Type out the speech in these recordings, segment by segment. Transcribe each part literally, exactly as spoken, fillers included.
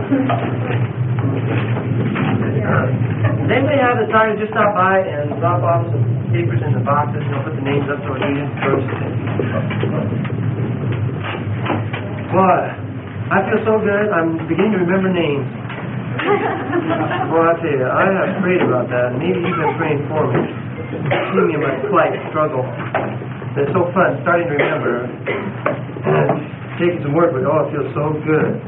Does anybody have the time to just stop by and drop off some papers in the boxes and put the names up so we can first? Boy, I feel so good. I'm beginning to remember names. Boy, I tell you, I have prayed about that, and maybe you've been praying for me. Seeing me in my plight struggle. It's so fun starting to remember and taking some work with. Oh, it feels so good.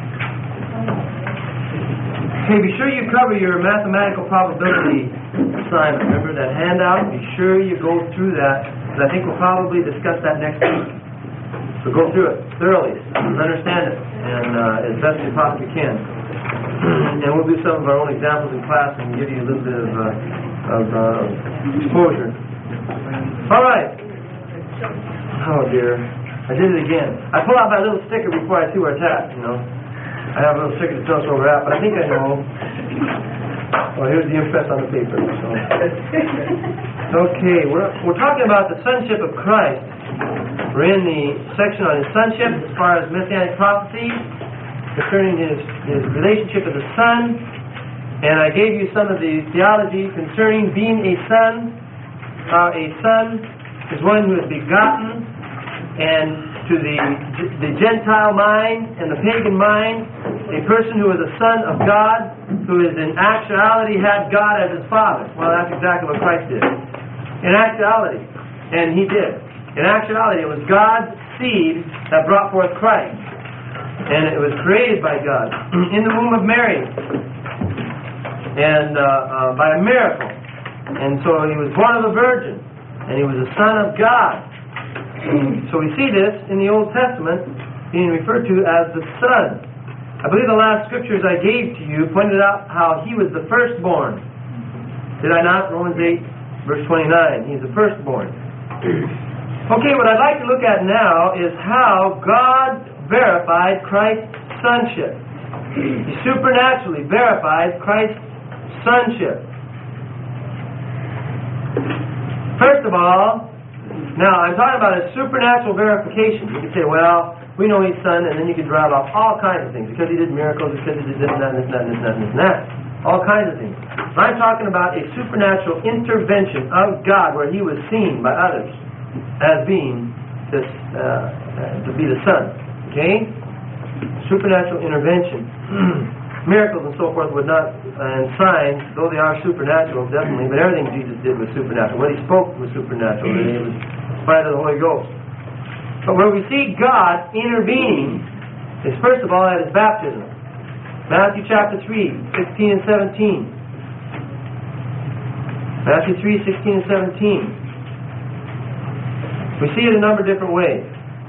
Okay, be sure you cover your mathematical probability assignment. Remember that handout? Be sure you go through that, because I think we'll probably discuss that next week. So go through it thoroughly, understand it, and uh, as best you possibly can. And we'll do some of our own examples in class and give you a little bit of, uh, of uh, exposure. All right. Oh dear, I did it again. I pull out my little sticker before I see where it's at, you know. I have a little sticker to tell us where we're at, but I think I know. Well, here's the impress on the paper. So. Okay, we're, we're talking about the sonship of Christ. We're in the section on his sonship as far as messianic prophecy, concerning his, his relationship with the Son. And I gave you some of the theology concerning being a son. Uh, a son is one who is begotten, and to the, the Gentile mind and the pagan mind, a person who is a son of God, who is in actuality had God as his father. Well, that's exactly what Christ did. In actuality. And he did. In actuality, it was God's seed that brought forth Christ. And it was created by God in the womb of Mary. And uh, uh, by a miracle. And so he was born of a virgin. And he was a son of God. So we see this in the Old Testament being referred to as the Son. I believe the last scriptures I gave to you pointed out how he was the firstborn. Did I not? Romans eight, verse twenty-nine. He's the firstborn. Okay, what I'd like to look at now is how God verified Christ's sonship. He supernaturally verified Christ's sonship. First of all, now, I'm talking about a supernatural verification. You can say, well, we know he's son, and then you can drive off all kinds of things. Because he did miracles, because he did this and that, and this and that, and this and that, and this and that. All kinds of things. But I'm talking about a supernatural intervention of God where he was seen by others as being this, uh, to be the Son. Okay? Supernatural intervention. Miracles and so forth would not, and signs, though they are supernatural, definitely, but everything Jesus did was supernatural. What he spoke was supernatural. And it was by the Holy Ghost. But where we see God intervening is first of all at his baptism. Matthew chapter three, sixteen and seventeen. Matthew three, sixteen and seventeen. We see it a number of different ways.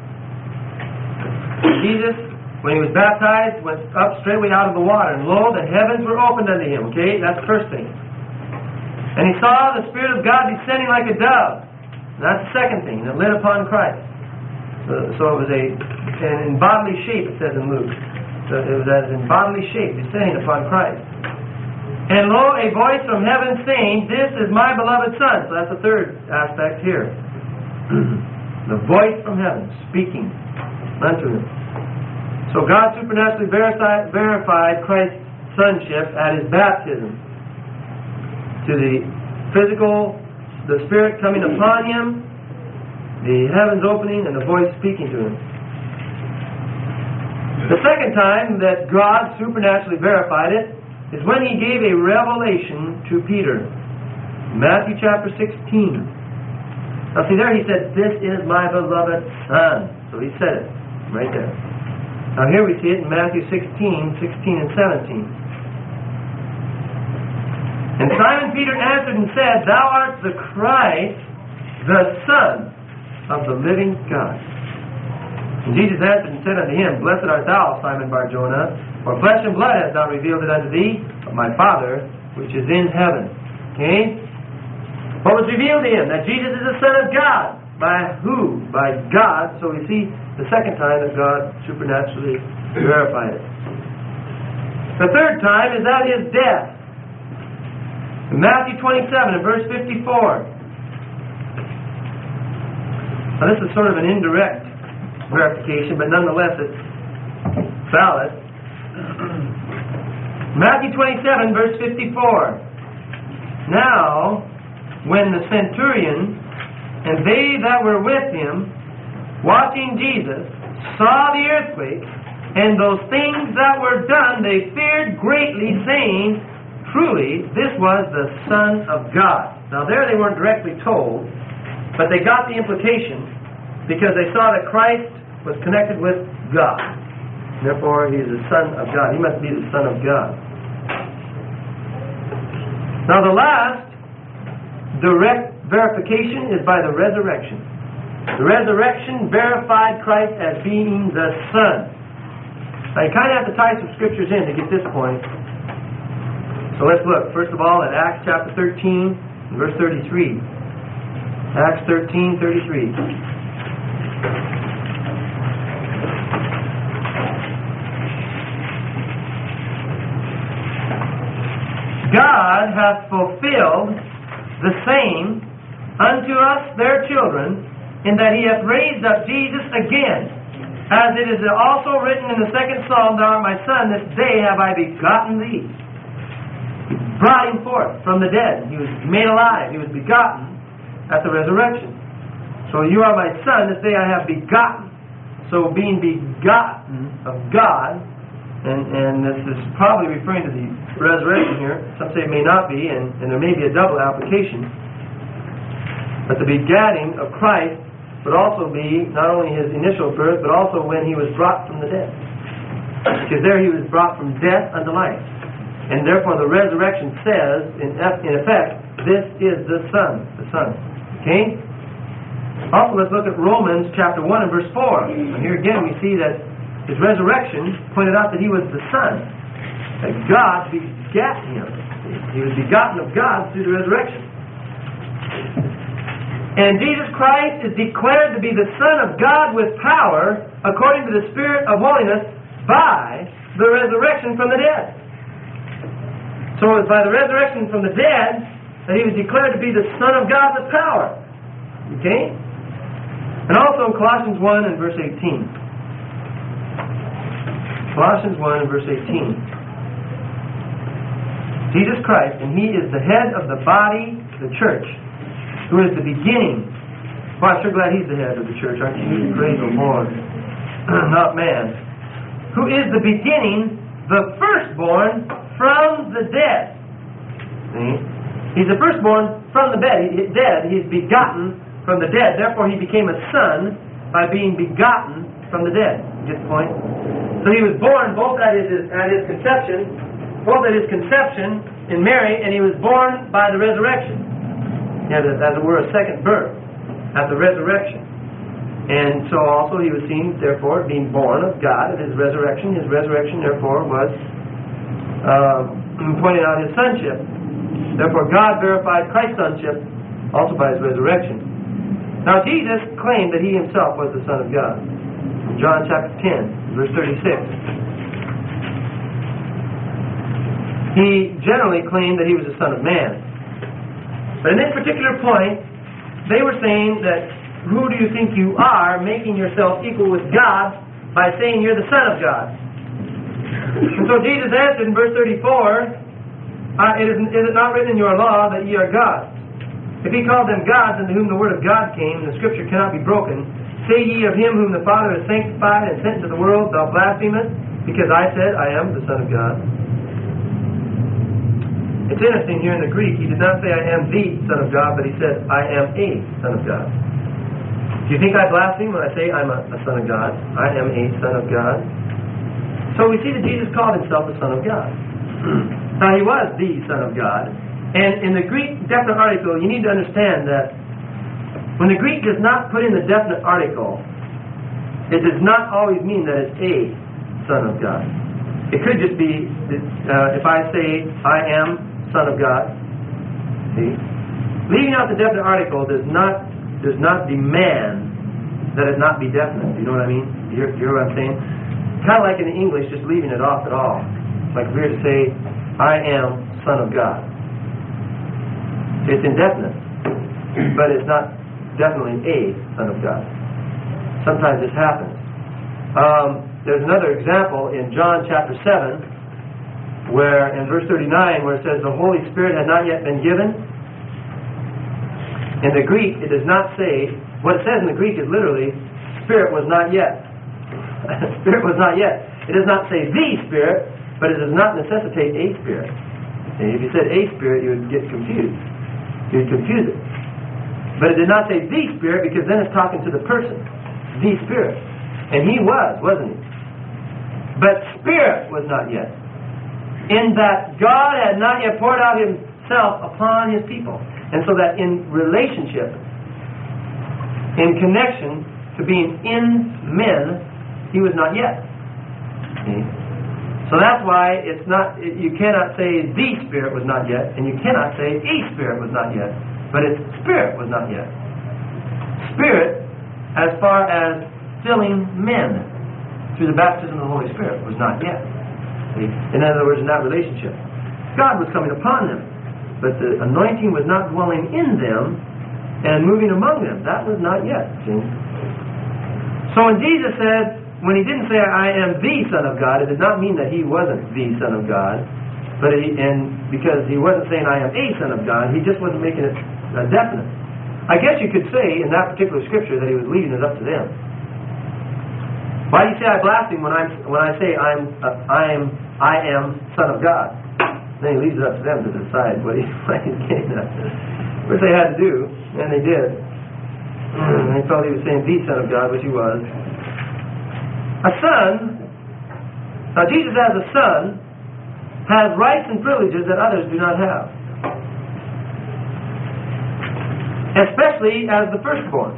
Jesus, when he was baptized, went up straightway out of the water, and lo, the heavens were opened unto him. Okay, that's the first thing. And he saw the Spirit of God descending like a dove. That's the second thing, that lit upon Christ. So, so it was a, in bodily shape, it says in Luke. So it was as in bodily shape, descending upon Christ. And lo, a voice from heaven saying, "This is my beloved Son." So that's the third aspect here. The voice from heaven speaking unto him. So God supernaturally verified, verified Christ's sonship at his baptism. To the physical, the Spirit coming upon him, the heavens opening, and the voice speaking to him. The second time that God supernaturally verified it is when he gave a revelation to Peter. Matthew chapter sixteen. Now see there he said, "This is my beloved Son." So he said it right there. Now here we see it in Matthew sixteen, sixteen and seventeen. And Simon Peter answered and said, "Thou art the Christ, the Son of the living God." And Jesus answered and said unto him, "Blessed art thou, Simon Bar-Jonah, for flesh and blood hath not revealed it unto thee, but my Father which is in heaven." Okay? What was revealed to him? That Jesus is the Son of God. By who? By God. So we see the second time that God supernaturally verified it. The third time is at his death. In Matthew twenty-seven and verse fifty-four. Now this is sort of an indirect verification, but nonetheless it's valid. Matthew twenty-seven, verse fifty-four. Now, when the centurion and they that were with him, watching Jesus, saw the earthquake, and those things that were done, they feared greatly, saying, truly, this was the Son of God. Now there they weren't directly told, but they got the implication because they saw that Christ was connected with God. Therefore, he is the Son of God. He must be the Son of God. Now the last direct verification is by the resurrection. The resurrection verified Christ as being the Son. Now you kind of have to tie some scriptures in to get this point. So let's look, first of all, at Acts chapter thirteen, verse thirty-three. Acts thirteen, thirty-three. God hath fulfilled the same unto us their children, in that he hath raised up Jesus again, as it is also written in the second psalm, Thou art my son, this day have I begotten thee. He brought him forth from the dead. He was made alive. He was begotten at the resurrection. So you are my son, this day I have begotten. So being begotten of God, and, and this is probably referring to the resurrection here. Some say it may not be, and, and there may be a double application. But the begatting of Christ would also be not only his initial birth, but also when he was brought from the dead. Because there he was brought from death unto life. And therefore the resurrection says, in, in effect, this is the Son. The Son. Okay? Also, let's look at Romans chapter one and verse four. And here again we see that his resurrection pointed out that he was the Son. That God begat him. He was begotten of God through the resurrection. And Jesus Christ is declared to be the Son of God with power, according to the Spirit of holiness, by the resurrection from the dead. So it was by the resurrection from the dead that he was declared to be the Son of God with power. Okay? And also in Colossians one and verse eighteen. Colossians one and verse eighteen. Jesus Christ, and he is the head of the body, the church, who is the beginning. Well, I'm sure glad he's the head of the church, aren't you? Praise the Lord. Not man. Who is the beginning, the firstborn from the dead. See? He's the firstborn from the dead. He, dead. He's begotten from the dead. Therefore, he became a son by being begotten from the dead. You get the point? So he was born both at his, at his conception, both at his conception in Mary, and he was born by the resurrection. He had, a, as it were, a second birth at the resurrection. And so also he was seen, therefore, being born of God at his resurrection. His resurrection, therefore, was uh, pointing out his sonship. Therefore, God verified Christ's sonship also by his resurrection. Now, Jesus claimed that he himself was the Son of God. In John chapter ten, verse thirty-six. He generally claimed that he was the Son of Man. But in this particular point, they were saying that, who do you think you are, making yourself equal with God by saying you're the Son of God? And so Jesus answered in verse thirty-four, uh, it is, is it not written in your law that ye are gods? If he called them gods, unto whom the word of God came, the scripture cannot be broken, say ye of him whom the Father has sanctified and sent into the world, thou blasphemest, because I said, I am the Son of God. It's interesting here in the Greek, he did not say, I am the Son of God, but he said, I am a Son of God. Do you think I blaspheme when I say I'm a, a Son of God? I am a Son of God. So we see that Jesus called himself the Son of God. Now he was the Son of God. And in the Greek definite article, you need to understand that when the Greek does not put in the definite article, it does not always mean that it's a Son of God. It could just be, uh, if I say, I am Son of God, see? Leaving out the definite article does not does not demand that it not be definite. You know what I mean? You hear, you hear what I'm saying? Kind of like in the English, just leaving it off at all. Like if we were to say, I am Son of God. It's indefinite, but it's not definitely a Son of God. Sometimes this happens. Um, there's another example in John chapter seven, where in verse thirty-nine, where it says the Holy Spirit had not yet been given. In the Greek, it does not say, what it says in the Greek is literally, Spirit was not yet. Spirit was not yet. It does not say the Spirit, but it does not necessitate a Spirit. And if you said a Spirit, you would get confused. You would confuse it. But it did not say the Spirit, because then it's talking to the person. The Spirit. And He was, wasn't He? But Spirit was not yet. In that God had not yet poured out Himself upon His people. And so that in relationship, in connection to being in men, He was not yet. See? So that's why it's not, you cannot say the Spirit was not yet, and you cannot say a Spirit was not yet, but it's Spirit was not yet. Spirit, as far as filling men through the baptism of the Holy Spirit, was not yet. See? In other words, in that relationship, God was coming upon them, but the anointing was not dwelling in them and moving among them. That was not yet. See? So when Jesus said, when He didn't say, I am the Son of God, it did not mean that He wasn't the Son of God. But he, and because He wasn't saying, I am a Son of God, He just wasn't making it uh, definite. I guess you could say in that particular scripture that He was leaving it up to them. Why do you say I blaspheme when, I'm, when I say I'm, uh, I am I am Son of God? Then He leaves it up to them to decide what, he, what He's getting at. Which they had to do, and they did. And they thought He was saying the Son of God, which He was. A son, now Jesus as a son, has rights and privileges that others do not have. Especially as the firstborn.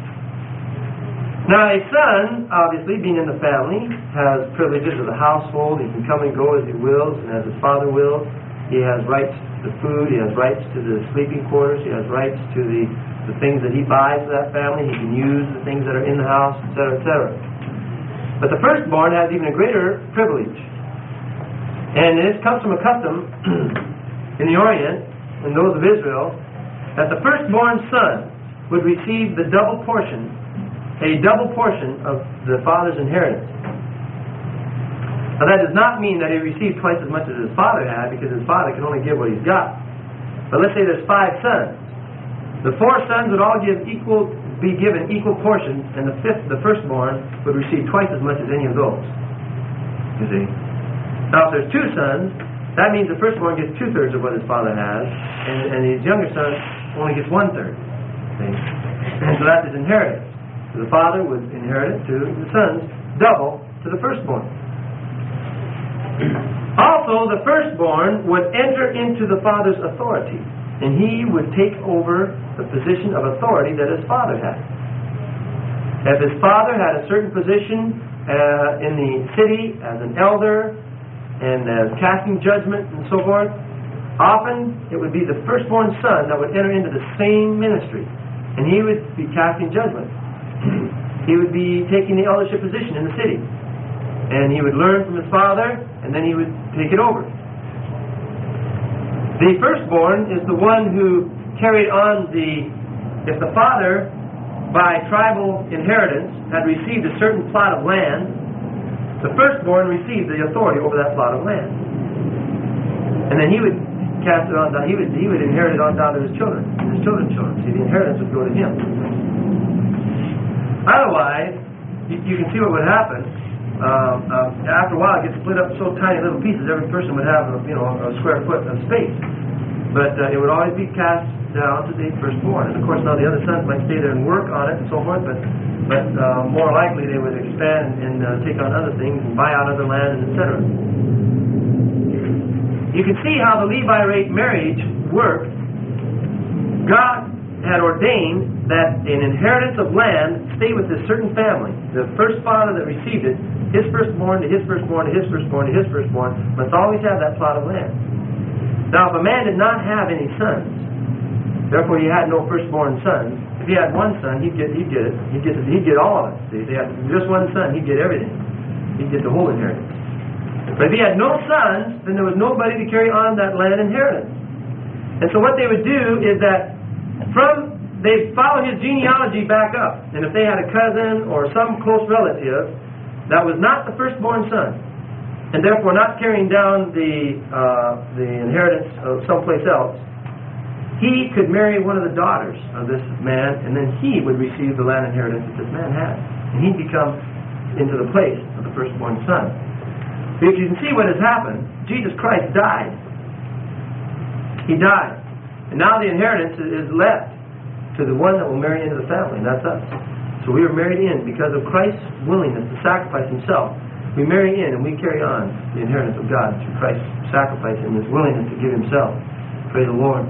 Now a son, obviously, being in the family, has privileges of the household. He can come and go as he wills and as his father wills. He has rights to food. He has rights to the sleeping quarters. He has rights to the, the things that he buys for that family. He can use the things that are in the house, et cetera, et cetera. But the firstborn has even a greater privilege. And it comes from a custom in the Orient, and those of Israel, that the firstborn son would receive the double portion, a double portion of the father's inheritance. Now that does not mean that he received twice as much as his father had, because his father can only give what he's got. But let's say there's five sons. The four sons would all give equal, be given equal portions, and the fifth, the firstborn, would receive twice as much as any of those. You see? Now if there's two sons, that means the firstborn gets two-thirds of what his father has, and, and his younger son only gets one-third. See? And so that's his inheritance. So the father would inherit it to the sons, double to the firstborn. Also, the firstborn would enter into the father's authority, and he would take over the position of authority that his father had. If his father had a certain position uh, in the city as an elder and as casting judgment and so forth, often it would be the firstborn son that would enter into the same ministry, and he would be casting judgment. He would be taking the eldership position in the city, and he would learn from his father, and then he would take it over. The firstborn is the one who carried on the, if the father, by tribal inheritance, had received a certain plot of land, the firstborn received the authority over that plot of land. And then he would cast it on down, he would, he would inherit it on down to his children, and his children's children. See, the inheritance would go to him. Otherwise, you, you can see what would happen. Um, uh, after a while, it gets split up in so tiny little pieces. Every person would have, a, you know, a square foot of space. But uh, it would always be cast down to the firstborn. And of course, now the other sons might stay there and work on it and so forth. But but uh, more likely, they would expand and uh, take on other things and buy out other land, et cetera. You can see how the Levirate marriage worked. God had ordained that an inheritance of land stay with a certain family. The first father that received it, his firstborn to his firstborn to his firstborn to his firstborn, must always have that plot of land. Now, if a man did not have any sons, therefore he had no firstborn sons, if he had one son, he'd get, he'd get it. He'd get, he'd get all of it. See, if he had just one son, he'd get everything. He'd get the whole inheritance. But if he had no sons, then there was nobody to carry on that land inheritance. And so what they would do is that from they'd follow his genealogy back up. And if they had a cousin or some close relative that was not the firstborn son, and therefore not carrying down the uh, the inheritance of someplace else, he could marry one of the daughters of this man, and then he would receive the land inheritance that this man had. And he'd become into the place of the firstborn son. But if you can see what has happened, Jesus Christ died. He died. And now the inheritance is left to the one that will marry into the family, and that's us. So we are married in because of Christ's willingness to sacrifice himself. We marry in and we carry on the inheritance of God through Christ's sacrifice and his willingness to give himself. Praise the Lord.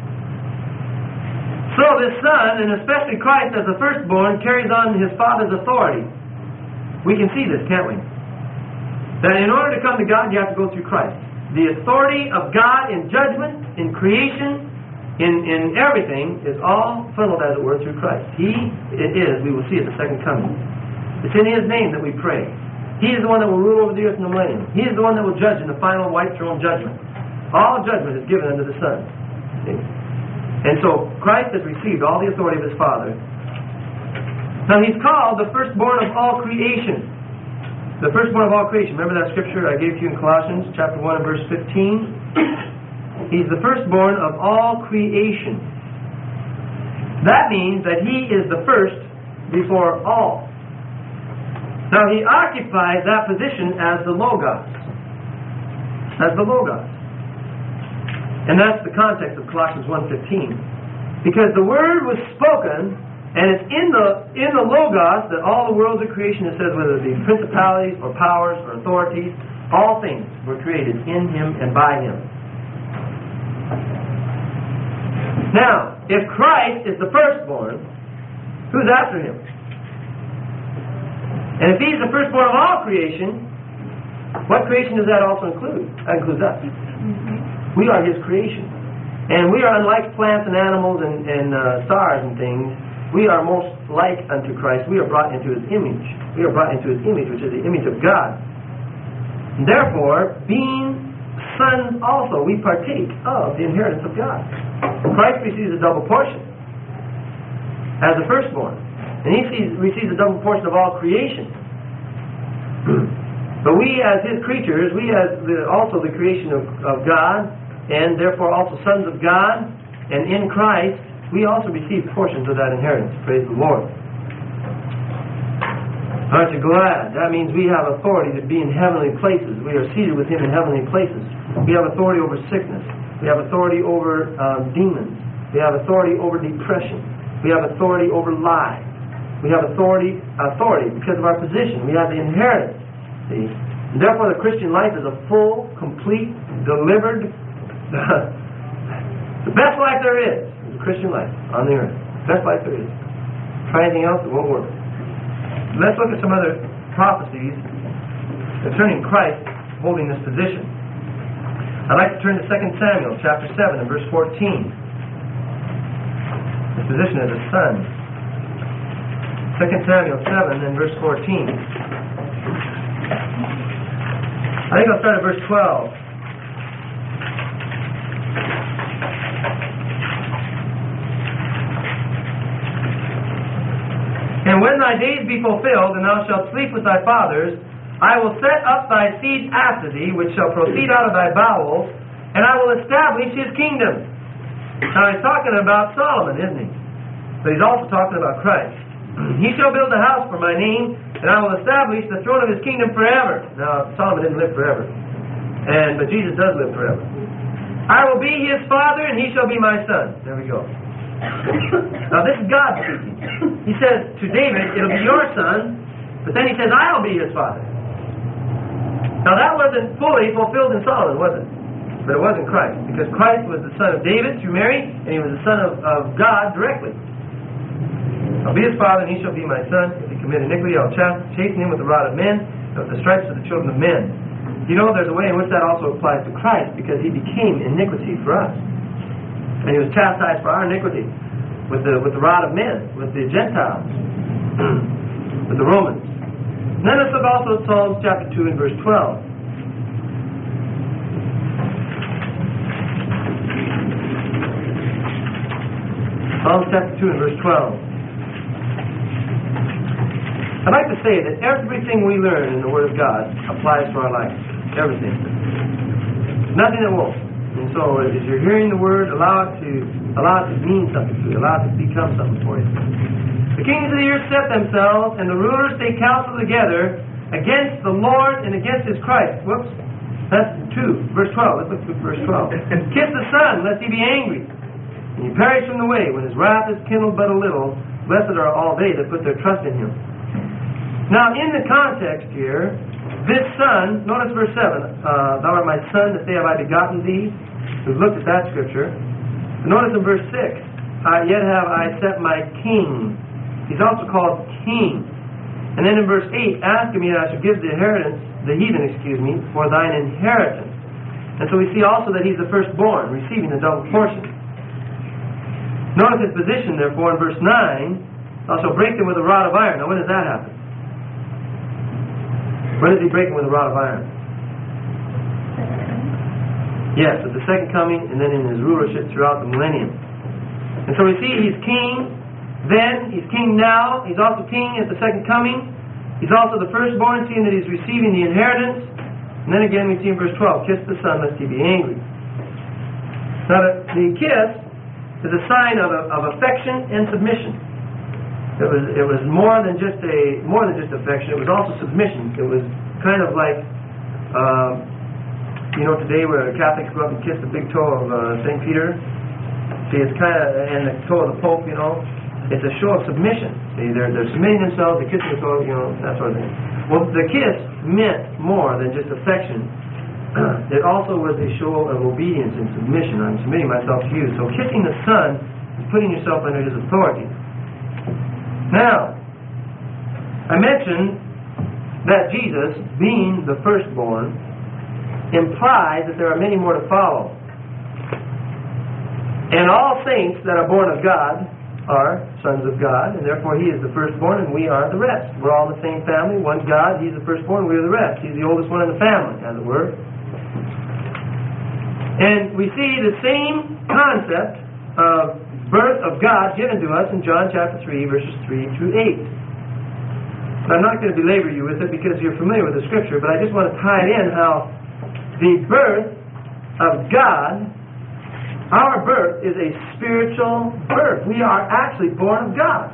So this son, and especially Christ as the firstborn, carries on his father's authority. We can see this, can't we? That in order to come to God, you have to go through Christ. The authority of God in judgment, in creation, in, in everything, is all funneled, as it were, through Christ. He it is, we will see at the second coming. It's in his name that we pray. He is the one that will rule over the earth in the millennium. He is the one that will judge in the final white throne judgment. All judgment is given unto the Son. See? And so Christ has received all the authority of his Father. Now he's called the firstborn of all creation. The firstborn of all creation. Remember that scripture I gave to you in Colossians chapter one and verse fifteen? He's the firstborn of all creation. That means that he is the first before all. Now he occupies that position as the Logos. As the Logos. And that's the context of Colossians one fifteen. Because the Word was spoken, and it's in the in the Logos that all the worlds of creation, it says, whether it be principalities or powers or authorities, all things were created in him and by him. Now, if Christ is the firstborn, who's after him? And if he's the firstborn of all creation, what creation does that also include? That includes us. We are his creation. And we are unlike plants and animals and, and uh, stars and things. We are most like unto Christ. We are brought into his image. We are brought into his image, which is the image of God. And therefore, being sons also, we partake of the inheritance of God. Christ receives a double portion as the firstborn. And he sees, receives a double portion of all creation. But we as his creatures, we as the, also the creation of, of God, and therefore also sons of God, and in Christ, we also receive portions of that inheritance. Praise the Lord. Aren't you glad? That means we have authority to be in heavenly places. We are seated with him in heavenly places. We have authority over sickness. We have authority over um, demons. We have authority over depression. We have authority over lies. We have authority, authority because of our position. We have the inheritance. See? And therefore the Christian life is a full, complete, delivered, the best life there is is the Christian life on the earth. Best life there is. Try anything else, it won't work. Let's look at some other prophecies concerning Christ holding this position. I'd like to turn to Second Samuel chapter seven and verse fourteen. His position as a son. Second Samuel seven and verse fourteen. I think I'll start at verse twelve. And when thy days be fulfilled, and thou shalt sleep with thy fathers, I will set up thy seed after thee, which shall proceed out of thy bowels, and I will establish his kingdom. Now he's talking about Solomon, isn't he? But he's also talking about Christ. He shall build a house for my name, and I will establish the throne of his kingdom forever. Now, Solomon didn't live forever. And but Jesus does live forever. I will be his father, and he shall be my son. There we go. Now this is God speaking. He says to David, it'll be your son, but then he says, I'll be his father. Now that wasn't fully fulfilled in Solomon, was it? But it was in Christ, because Christ was the son of David through Mary, and he was the son of, of God directly. I'll be his father, and he shall be my son. If he commit iniquity, I'll chasten him with the rod of men, and with the stripes of the children of men. You know, there's a way in which that also applies to Christ, because he became iniquity for us. And he was chastised for our iniquity with the with the rod of men, with the Gentiles, with the Romans. And then let's look also at Psalms chapter two and verse twelve. Psalms chapter two and verse twelve. I'd like to say that everything we learn in the Word of God applies to our life. Everything. Nothing that won't. And so, as you're hearing the Word, allow it to allow it to mean something to you. Allow it to become something for you. The kings of the earth set themselves, and the rulers take counsel together against the Lord and against His Christ. Whoops. That's two. Verse twelve. Let's look at verse twelve. Kiss the Son, lest He be angry, and you perish from the way, when His wrath is kindled but a little. Blessed are all they that put their trust in Him. Now, in the context here, this Son, notice verse seven. Uh, Thou art my Son, this day have I begotten thee. We've looked at that scripture. But notice in verse six. Uh, Yet have I set my King. He's also called King. And then in verse eight, ask of me that I should give the inheritance, the heathen, excuse me, for thine inheritance. And so we see also that he's the firstborn, receiving the double portion. Notice his position, therefore, in verse nine, thou shalt break them with a rod of iron. Now, when does that happen? When does he break them with a rod of iron? Yes, at the second coming, and then in his rulership throughout the millennium. And so we see he's king. Then, he's king now. He's also king at the second coming. He's also the firstborn, seeing that he's receiving the inheritance. And then again we see in verse twelve, kiss the Son, lest he be angry. Now, the, the kiss is a sign of, of affection and submission. It was it was more than just a more than just affection. It was also submission. It was kind of like, uh, you know, today where Catholics go up and kiss the big toe of uh, Saint Peter. See, it's kind of, and the toe of the Pope, you know. It's a show of submission. See, they're, they're submitting themselves, they're kissing the toe, you know, that sort of thing. Well, the kiss meant more than just affection. It also was a show of obedience and submission. I'm submitting myself to you. So kissing the Son is putting yourself under His authority. Now, I mentioned that Jesus, being the firstborn, implies that there are many more to follow. And all saints that are born of God are sons of God, and therefore He is the firstborn, and we are the rest. We're all in the same family. One's God, He's the firstborn, we're the rest. He's the oldest one in the family, as it were. And we see the same concept of birth of God given to us in John chapter three, verses three through eight. I'm not going to belabor you with it because you're familiar with the Scripture, but I just want to tie it in how the birth of God, our birth is a spiritual birth. We are actually born of God.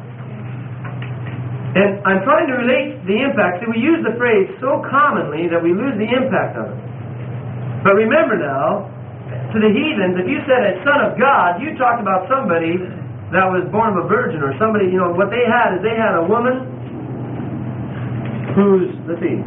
And I'm trying to relate the impact. See, we use the phrase so commonly that we lose the impact of it. But remember now, to the heathens, if you said a son of God, you talked about somebody that was born of a virgin, or somebody, you know, what they had is they had a woman who's, let's see,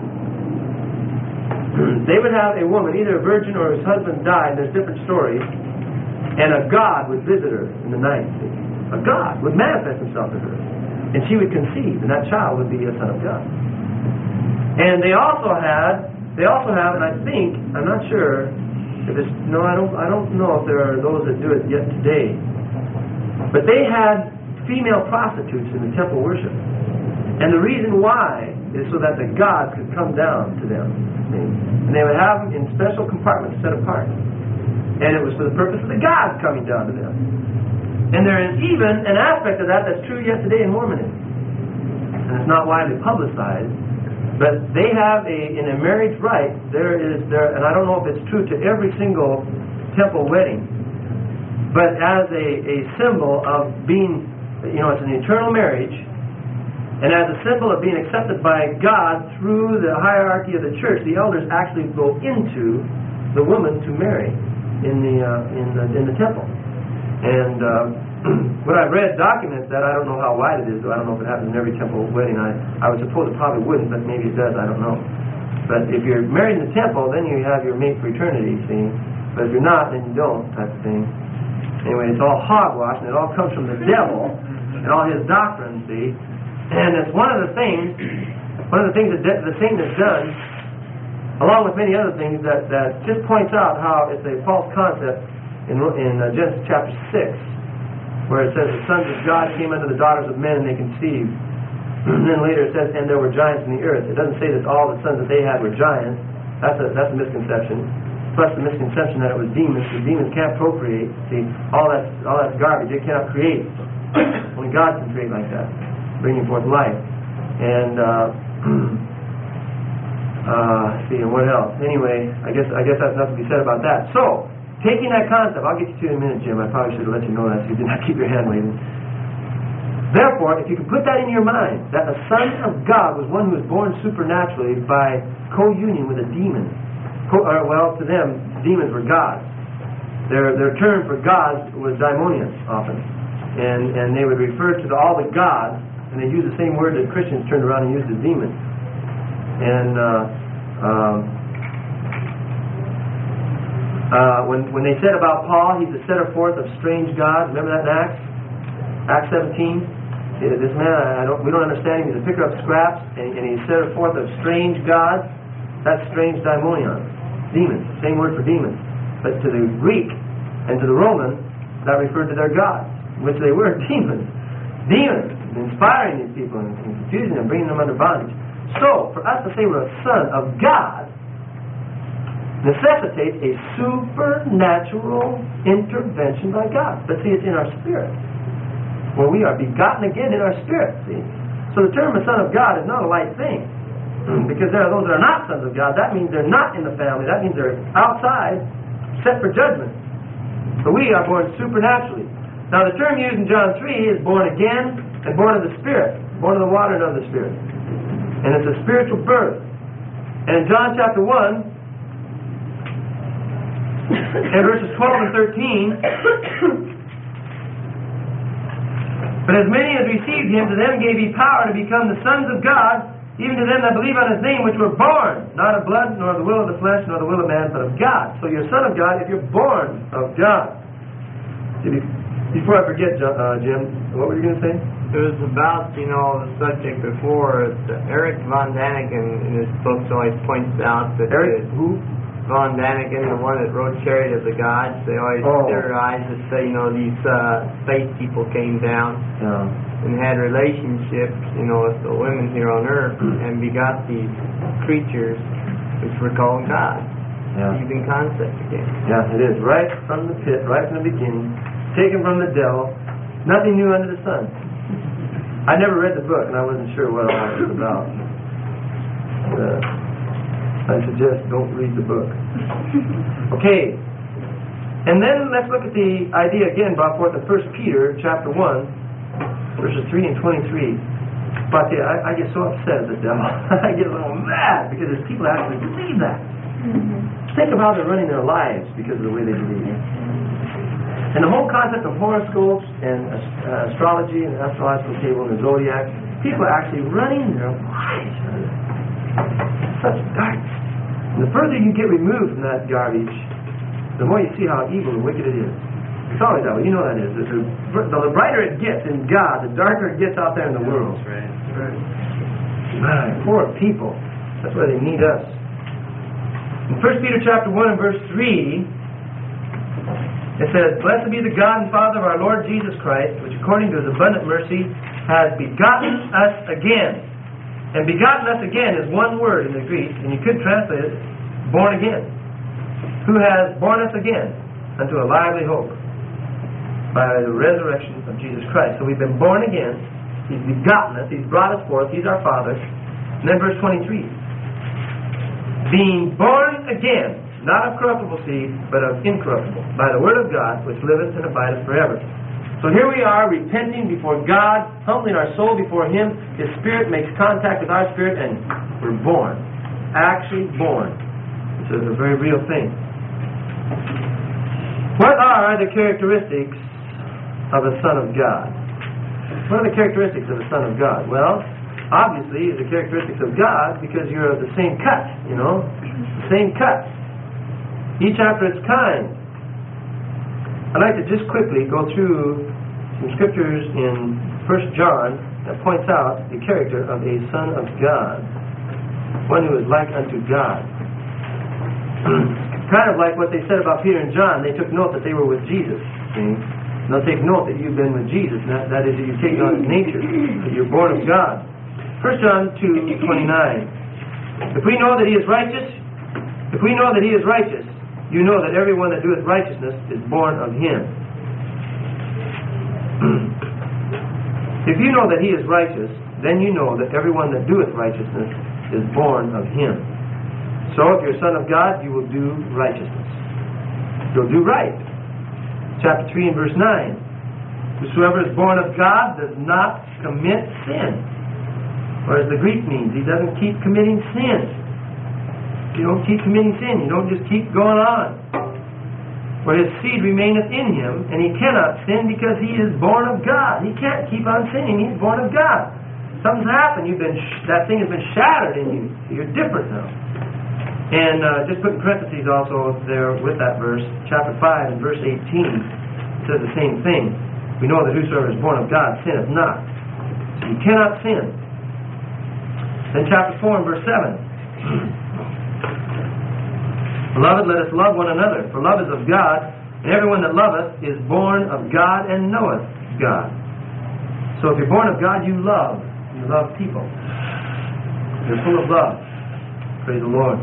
they would have a woman, either a virgin or his husband died, there's different stories, and a god would visit her in the night. A god would manifest himself to her, and she would conceive, and that child would be a son of God. And they also had, they also have, and I think, I'm not sure, if it's, no, I don't, I don't know if there are those that do it yet today, but they had female prostitutes in the temple worship. And the reason why is so that the gods could come down to them. And they would have them in special compartments set apart. And it was for the purpose of the gods coming down to them. And there is even an aspect of that that's true yet today in Mormonism. And it's not widely publicized, but they have a, in a marriage rite, there is, there, and I don't know if it's true to every single temple wedding, but as a, a symbol of being, you know, it's an eternal marriage, and as a symbol of being accepted by God through the hierarchy of the church, the elders actually go into the woman to marry in the uh, in the in the temple. And uh, what I've read documents that, I don't know how wide it is, though I don't know if it happens in every temple wedding. I I would suppose it probably wouldn't, but maybe it does. I don't know. But if you're married in the temple, then you have your mate for eternity. See, but if you're not, then you don't, type of thing. Anyway, it's all hogwash, and it all comes from the devil and all his doctrines. See. And it's one of the things, one of the things that de- the Satan has done, along with many other things, that, that just points out how it's a false concept in, in uh, Genesis chapter six, where it says the sons of God came unto the daughters of men and they conceived. And then later it says, and there were giants in the earth. It doesn't say that all the sons that they had were giants. That's a, that's a misconception. Plus the misconception that it was demons, because demons can't procreate. See, all that's, all that's garbage. They cannot create. Only God can create like that, bringing forth life. And uh, uh, see, and what else? Anyway, I guess I guess that's enough to be said about that. So, taking that concept, I'll get you to it in a minute, Jim. I probably should have let you know that so you did not keep your hand waving. Therefore, if you can put that in your mind, that the Son of God was one who was born supernaturally by co-union with a demon. Co- or, well, to them, demons were gods. Their their term for gods was daimonios, often. And and they would refer to the, all the gods, and they use the same word that Christians turned around and used as demons. And uh, um, uh, when when they said about Paul, he's the setter forth of strange gods. Remember that in Acts? Acts seventeen? This man, I don't, we don't understand him. He's a picker of scraps, and, and he's set forth of strange gods. That's strange daimonion, demons. Same word for demons. But to the Greek and to the Roman, that referred to their gods, which they were demons. Demons, inspiring these people and, and confusing them, bringing them under bondage. So, for us to say we're a son of God necessitates a supernatural intervention by God. But see, it's in our spirit. Well, we are begotten again in our spirit, see. So the term of son of God is not a light thing. Because there are those that are not sons of God. That means they're not in the family. That means they're outside, set for judgment. But we are born supernaturally. Now the term used in John three is born again and born of the Spirit. Born of the water and of the Spirit. And it's a spiritual birth. And in John chapter one, in verses twelve and thirteen, but as many as received him, to them gave he power to become the sons of God, even to them that believe on his name, which were born, not of blood, nor of the will of the flesh, nor the will of man, but of God. So you're a son of God if you're born of God. Before I forget, uh, Jim, what were you going to say? It was about, you know, the subject before. Eric Von Daniken in his books always points out that... Eric who? Von Daniken, the one that wrote Chariot of the Gods, they always oh. theorize that say, you know, these uh, space people came down yeah. and had relationships, you know, with the women here on Earth and begot these creatures which were called God. Yeah. Even concept again. Yeah, it is. Right from the pit, right from the beginning, taken from the devil, nothing new under the sun. I never read the book and I wasn't sure what all it was about. Uh, I suggest don't read the book. Okay. And then let's look at the idea again brought forth in First Peter chapter one, verses three and twenty-three. But yeah, I, I get so upset at the devil. I get a little mad because there's people that actually believe that. Mm-hmm. Think of how they're running their lives because of the way they believe. And the whole concept of horoscopes and uh, astrology and the astrological table and the zodiac, people are actually running their lives. Such darkness. And the further you get removed from that garbage, the more you see how evil and wicked it is. It's always that way. You know that is. The, the, the brighter it gets in God, the darker it gets out there in the world. That's right. That's right. My poor people. That's why they need us. In First Peter chapter one and verse three, it says, "Blessed be the God and Father of our Lord Jesus Christ, which according to his abundant mercy has begotten us again." And begotten us again is one word in the Greek, and you could translate it, born again. Who has born us again unto a lively hope by the resurrection of Jesus Christ. So we've been born again. He's begotten us. He's brought us forth. He's our Father. And then verse twenty-three. Being born again, not of corruptible seed, but of incorruptible, by the word of God, which liveth and abideth forever. So here we are, repenting before God, humbling our soul before Him. His Spirit makes contact with our spirit, and we're born. Actually born. This is a very real thing. What are the characteristics of a Son of God? What are the characteristics of a Son of God? Well, obviously, the characteristics of God, because you're of the same cut, you know, the same cut. Each after its kind. I'd like to just quickly go through some scriptures in First John that points out the character of a Son of God. One who is like unto God. Kind of like what they said about Peter and John. They took note that they were with Jesus. See? And they'll take note that you've been with Jesus. And that, that is that you take on His nature. That you're born of God. First John two twenty-nine. If we know that He is righteous, if we know that He is righteous, you know that everyone that doeth righteousness is born of Him. If you know that He is righteous, then you know that everyone that doeth righteousness is born of him. So if you're a son of God, you will do righteousness. You'll do right. Chapter three and verse nine. Whosoever is born of God does not commit sin. Or as the Greek means, he doesn't keep committing sin. You don't keep committing sin. You don't just keep going on. For his seed remaineth in him, and he cannot sin because he is born of God. He can't keep on sinning. He's born of God. Something's happened. You've been that thing has been shattered in you. You're different now. And uh, just put in parentheses also there with that verse, chapter five and verse eighteen, it says the same thing. We know that whosoever is born of God sinneth not. So you cannot sin. Then chapter four and verse seven. Beloved, let us love one another, for love is of God, and everyone that loveth is born of God and knoweth God. So if you're born of God, you love. You love people. You're full of love. Praise the Lord.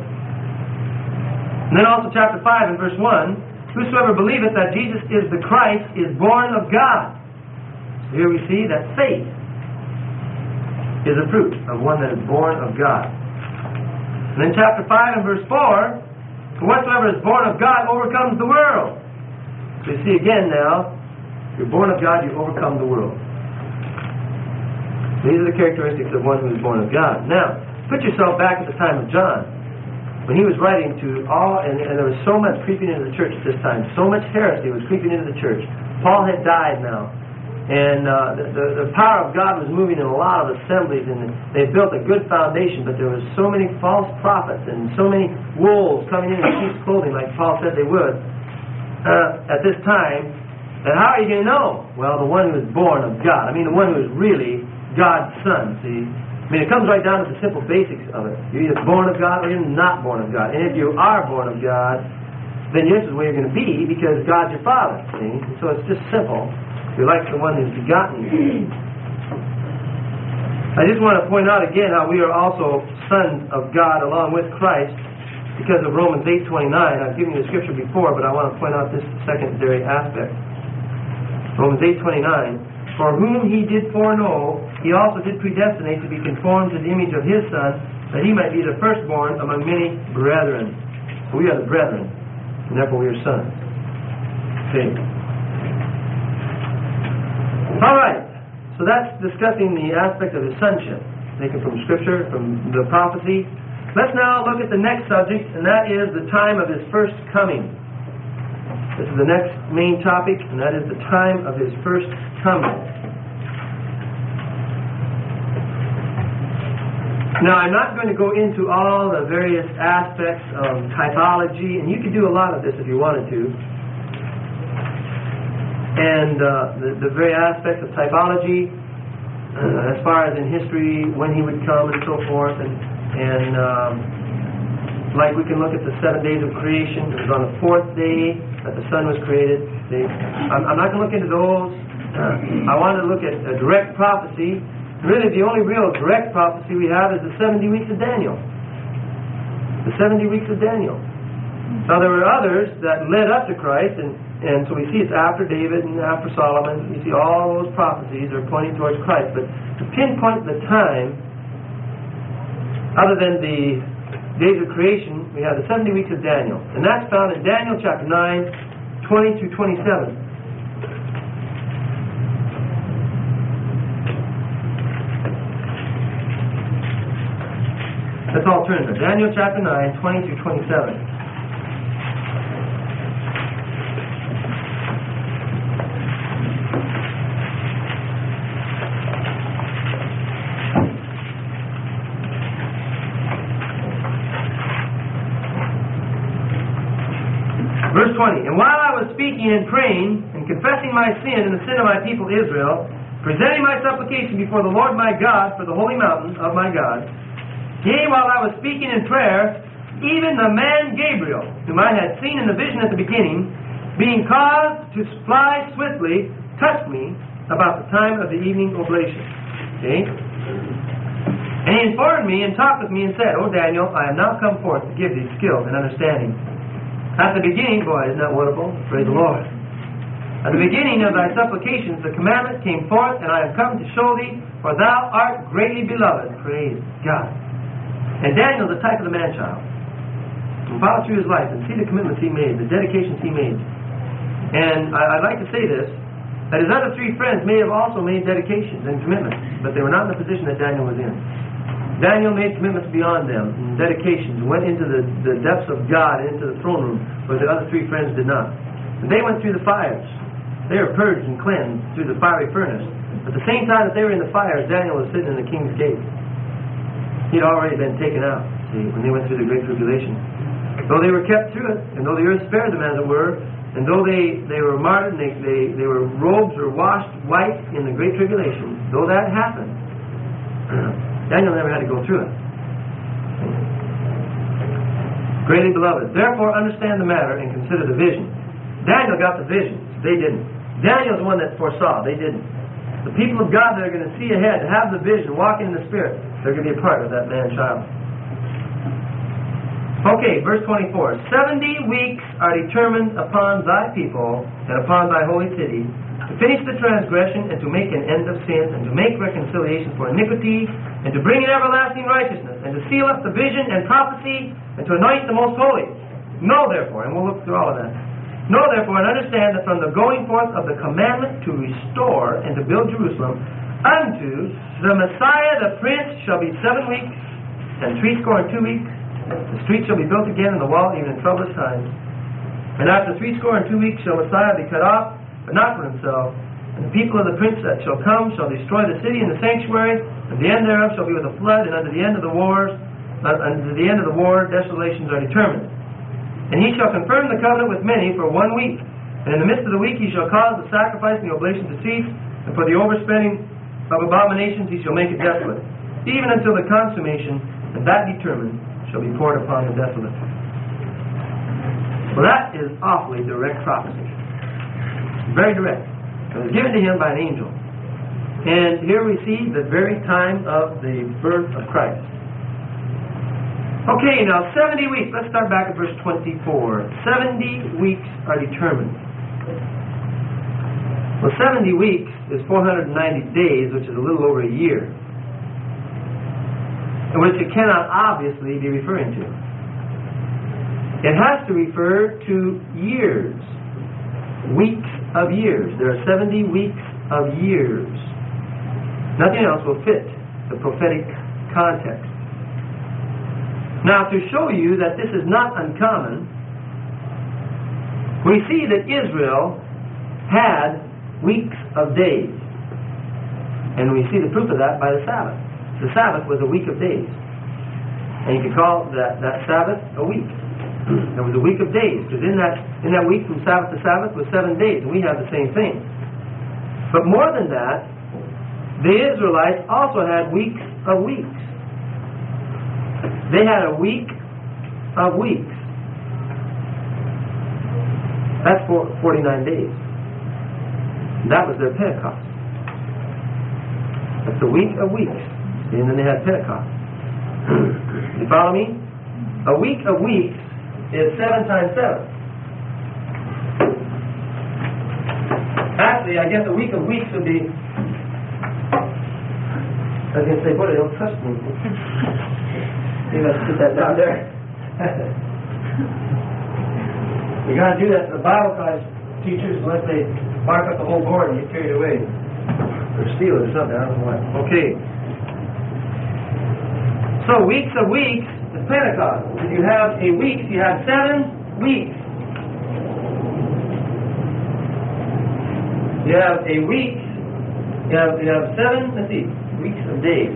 And then also chapter five and verse one, whosoever believeth that Jesus is the Christ is born of God. So here we see that faith is a fruit of one that is born of God. And then chapter five and verse four, for whatsoever is born of God overcomes the world. So you see again now, if you're born of God, you overcome the world. These are the characteristics of one who is born of God. Now, put yourself back at the time of John, when he was writing to all, and, and there was so much creeping into the church at this time, so much heresy was creeping into the church. Paul had died now, and uh, the, the, the power of God was moving in a lot of assemblies, and they built a good foundation, but there was so many false prophets and so many wolves coming in in sheep's clothing, like Paul said they would, uh, at this time. And how are you going to know? Well, the one who is born of God. I mean, the one who is really God's son, see? I mean, it comes right down to the simple basics of it. You're either born of God or you're not born of God. And if you are born of God, then this is where you're going to be, because God's your Father, see? And so it's just simple. You're like the one who's begotten you. I just want to point out again how we are also sons of God along with Christ because of Romans eight twenty-nine. I've given you the scripture before, but I want to point out this secondary aspect. Romans eight twenty-nine. For whom he did foreknow, he also did predestinate to be conformed to the image of his Son, that he might be the firstborn among many brethren. So we are the brethren, and therefore we are sons. Okay. All right. So that's discussing the aspect of his sonship, taken from Scripture, from the prophecy. Let's now look at the next subject, and that is the time of his first coming. This is the next main topic, and that is the time of his first coming. Now, I'm not going to go into all the various aspects of typology, and you could do a lot of this if you wanted to. And uh, the, the very aspects of typology, uh, as far as in history, when he would come and so forth, and, and um, like we can look at the seven days of creation. It was on the fourth day that the sun was created. See? I'm, I'm not going to look into those. Uh, I want to look at a direct prophecy. Really, the only real direct prophecy we have is the seventy weeks of Daniel. The seventy weeks of Daniel. Now, there were others that led up to Christ, and, and so we see it's after David and after Solomon. You see all those prophecies are pointing towards Christ. But to pinpoint the time, other than the days of creation, we have the seventy weeks of Daniel. And that's found in Daniel chapter nine, twenty through twenty-seven. Let's all turn to Daniel chapter nine, twenty through twenty-seven. Verse twenty, and while I was speaking and praying and confessing my sin and the sin of my people Israel, presenting my supplication before the Lord my God for the holy mountain of my God, yea, while I was speaking in prayer, even the man Gabriel, whom I had seen in the vision at the beginning, being caused to fly swiftly, touched me about the time of the evening oblation. Okay? And he informed me and talked with me and said, O Daniel, I am now come forth to give thee skill and understanding. At the beginning, boy, isn't that wonderful? Praise the Lord. At the beginning of thy supplications, the commandment came forth, and I am come to show thee, for thou art greatly beloved. Praise God. And Daniel is the type of the man-child. And follow through his life and see the commitments he made, the dedications he made. And I, I'd like to say this, that his other three friends may have also made dedications and commitments, but they were not in the position that Daniel was in. Daniel made commitments beyond them, and dedications, and went into the, the depths of God, and into the throne room, where the other three friends did not. And they went through the fires. They were purged and cleansed through the fiery furnace. At the same time that they were in the fires, Daniel was sitting in the king's gate. He'd already been taken out, see, when they went through the great tribulation. Though they were kept through it, and though the earth spared them, as it were, and though they, they were martyred, and they, they, they were robes or washed white in the great tribulation, though that happened, Daniel never had to go through it. Greatly beloved, therefore understand the matter and consider the vision. Daniel got the vision. They didn't. Daniel's the one that foresaw. They didn't. The people of God that are going to see ahead, have the vision, walk in the Spirit, they're going to be a part of that man-child. Okay, verse twenty-four. Seventy weeks are determined upon thy people and upon thy holy city, to finish the transgression and to make an end of sin, and to make reconciliation for iniquity, and to bring in everlasting righteousness, and to seal up the vision and prophecy, and to anoint the most holy. Know therefore, and we'll look through all of that. Know therefore and understand that from the going forth of the commandment to restore and to build Jerusalem unto the Messiah the Prince shall be seven weeks and threescore and two weeks. The street shall be built again, and the wall even in troublous times. And after threescore and two weeks shall Messiah be cut off, but not for himself. And the people of the prince that shall come shall destroy the city and the sanctuary, and the end thereof shall be with a flood, and unto the end of the wars, unto the end of the war, desolations are determined. And he shall confirm the covenant with many for one week. And in the midst of the week he shall cause the sacrifice and the oblation to cease, and for the overspending of abominations he shall make it desolate, even until the consummation, and that determined shall be poured upon the desolate. Well, that is awfully direct prophecy. Very direct. It was given to him by an angel. And here we see the very time of the birth of Christ. Okay, now seventy weeks. Let's start back at verse twenty-four. seventy weeks are determined. Well, seventy weeks is four hundred ninety days, which is a little over a year, which it cannot obviously be referring to. It has to refer to years. Weeks of years. There are seventy weeks of years. Nothing else will fit the prophetic context. Now, to show you that this is not uncommon, we see that Israel had weeks of days. And we see the proof of that by the Sabbath. The Sabbath was a week of days. And you could call that, that Sabbath a week. It was a week of days, because in that, in that week from Sabbath to Sabbath was seven days, and we have the same thing. But more than that, the Israelites also had weeks of weeks. They had a week of weeks. That's for forty-nine days. That was their Pentecost. That's the week of weeks. And then they had Pentecost. You follow me? A week of weeks is seven times seven. Actually, I guess a week of weeks would be... I was going to say, boy, they don't trust me. You must put that down there. You got to do that to the Bible class teachers unless they mark up the whole board and get carried away. Or steal it or something, I don't know what. Okay. So, weeks of weeks is Pentecost. If you have a week, you have seven weeks. You have a week, you have, you have seven, let's see, weeks of days.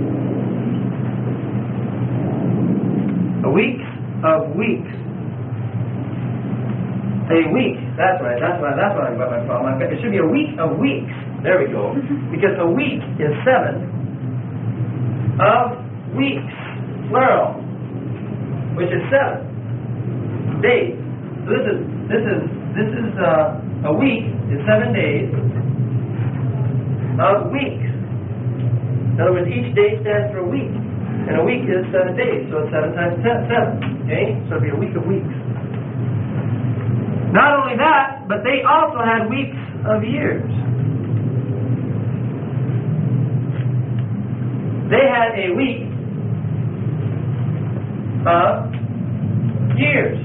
A week of weeks. A week, that's right, that's right, that's what I got my problem. It should be a week of weeks. There we go. Because a week is seven of weeks, plural, which is seven days. So this is this is this is uh, a week is seven days of weeks. In other words, each day stands for a week, and a week is seven days, so it's seven times ten, seven. Okay, so it'll be a week of weeks. Not only that, but they also had weeks of years. They had a week of years.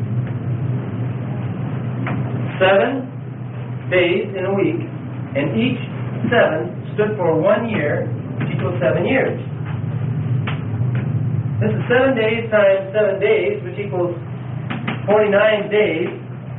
Seven days in a week, and each seven stood for one year, which equals seven years. This is seven days times seven days, which equals forty-nine days.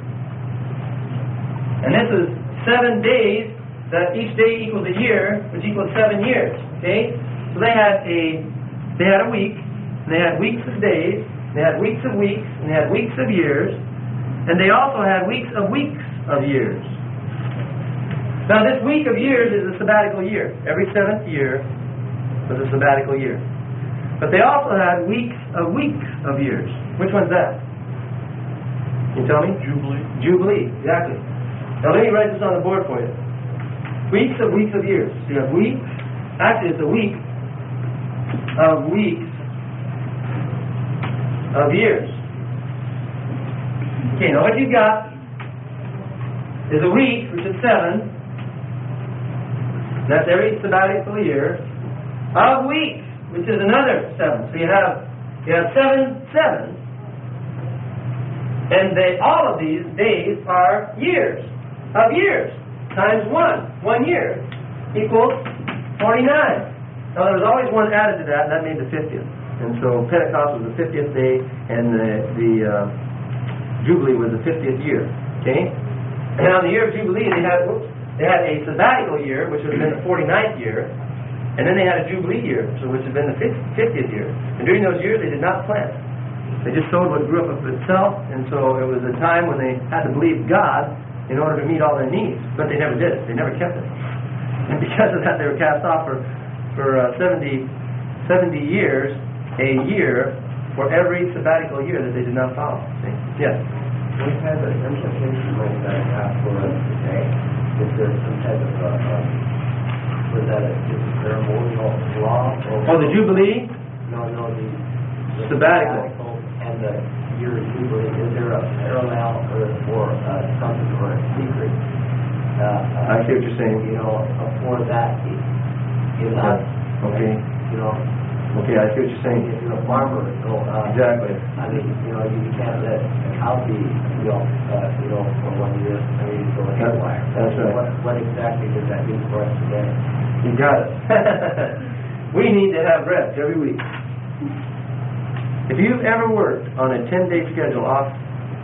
And this is seven days, that each day equals a year, which equals seven years. Okay? So they had a they had a week, and they had weeks of days, and they had weeks of weeks, and they had weeks of years, and they also had weeks of weeks of years. Now this week of years is a sabbatical year. Every seventh year was a sabbatical year. But they also had weeks of weeks of years. Which one's that? Can you tell me? Jubilee. Jubilee, exactly. Now let me write this on the board for you. Weeks of weeks of years. So you have weeks. Actually, it's a week of weeks of years. Okay, now what you've got is a week, which is seven. That's every sabbatical year. Of weeks, which is another seven. So you have you have seven, seven. And they all of these days are years. Of years. Times one. One year equals forty-nine. Now there was always one added to that, and that made the fiftieth. And so Pentecost was the fiftieth day, and the, the uh, Jubilee was the fiftieth year. Okay? And now in the year of Jubilee, they had whoops, they had a sabbatical year, which would have been the forty-ninth year, and then they had a Jubilee year, so which would have been the fiftieth year. And during those years, they did not plant. They just sowed what grew up of itself, and so it was a time when they had to believe God in order to meet all their needs. But they never did it. They never kept it. And because of that, they were cast off for, for uh, seventy, seventy years, a year, for every sabbatical year that they did not follow. See? Yes? What kind of implication might that have for us today? Is there some type of, uh, uh, was that a ceremonial law? Or Oh, the Jubilee? No, no, the, the Sabbatical. and the year of Jubilee. Is there a parallel or, or uh, something or a secret? Uh, uh, I see what you're saying. You know, for that in us. Okay. You know. Okay, I see what you're saying. If you're a farmer, so uh, Exactly. I mean, you know, you can't let a cow be, you know, uh, you know, for one year. I mean, so That's- haywire. that's right. What, what exactly does that mean for us today? You got it. We need to have rest every week. If you've ever worked on a ten-day schedule, off,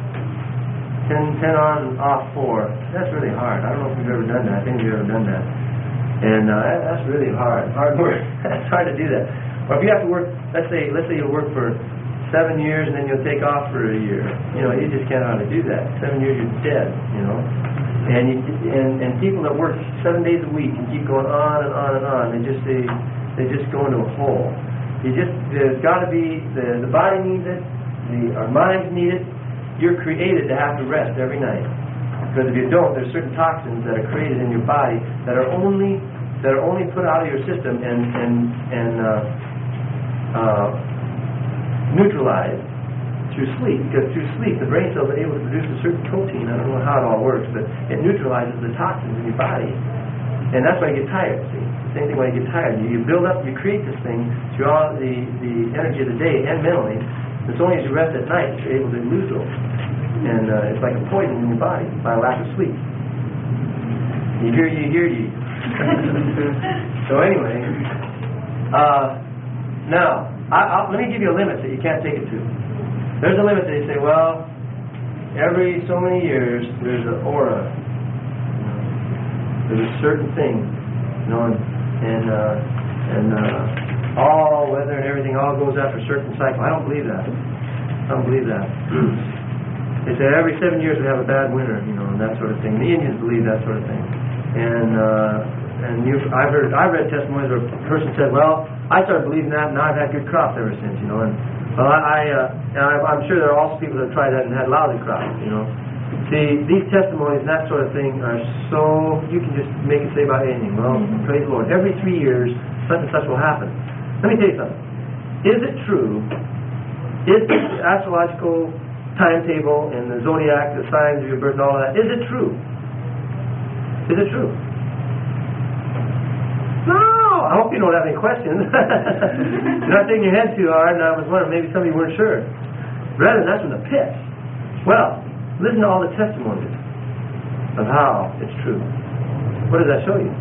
ten, ten on, off four, that's really hard. I don't know if you've ever done that. I think you've ever done that. And uh, that, that's really hard. Hard work. It's hard to do that. Or if you have to work, let's say, let's say you'll work for seven years and then you'll take off for a year. You know, you just can't hardly do that. Seven years, you're dead. You know, and you, and and people that work seven days a week and keep going on and on and on, they just they they just go into a hole. You just there's got to be the the body needs it, the our minds need it. You're created to have to rest every night, because if you don't, there's certain toxins that are created in your body that are only that are only put out of your system and and and uh, uh, neutralized through sleep. Because through sleep, the brain cells are able to produce a certain protein. I don't know how it all works, but it neutralizes the toxins in your body, and that's why you get tired. See, the same thing when you get tired, you, you build up, you create this thing through all the the energy of the day and mentally. It's only as you rest at night that you're able to lose those. And uh, it's like a poison in your body by lack of sleep. You hear ye, hear ye. So anyway, uh, now, I, I'll, let me give you a limit that you can't take it to. There's a limit that you say, well, every so many years, there's an aura. There's a certain thing, you know, and, and, uh, and uh, all weather and everything all goes after a certain cycle. I don't believe that. I don't believe that. They say every seven years we have a bad winter, you know, and that sort of thing. The Indians believe that sort of thing. And uh, and you, I've heard, I've read testimonies where a person said, well, I started believing that, and now I've had good crops ever since, you know. And well, I, I uh, and I, I'm sure there are also people that have tried that and had lousy crops, you know. See, these testimonies and that sort of thing are so, you can just make it say about anything. Well, praise the Lord. Every three years, such and such will happen. Let me tell you something. Is it true? Is the astrological timetable and the zodiac, the signs of your birth and all of that. Is it true? Is it true? No! I hope you don't have any questions. You're not taking your head too hard, and I was wondering, maybe some of you weren't sure. Brethren, that's from the pit. Well, listen to all the testimonies of how it's true. What does that show you?